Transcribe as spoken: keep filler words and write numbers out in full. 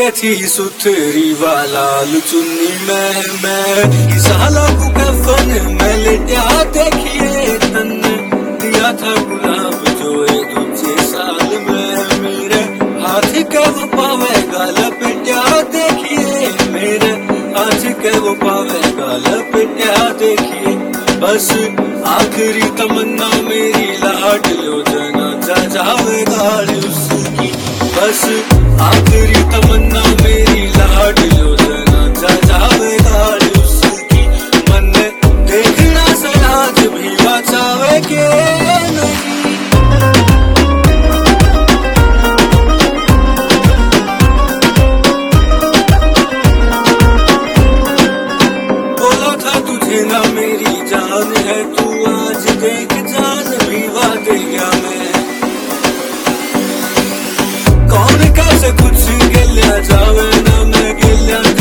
थी सुथरी वाला चुन्नी में मैं साला को कफन में लेटा देखिए तन दिया था गुलाब जो है दूसरे साल में मेरे हाथ के वो पावेगा लपेटा देखिए मेरे हाथ के वो पावेगा लपेटा देखिए बस आखिरी तमन्ना मेरी लाड लो जना जा जावेगा उसकी बस आखिरी तमन्ना मेरी लाड लो जना जा जावेगा उसकी मन देखना सराज भी बचावे के नहीं। बोला था तुझे ना मेरी जान है तू आज देख जान भी वादे गया मैं कौन कैसे कुछ गिल्या जावे ना मैं गिल्या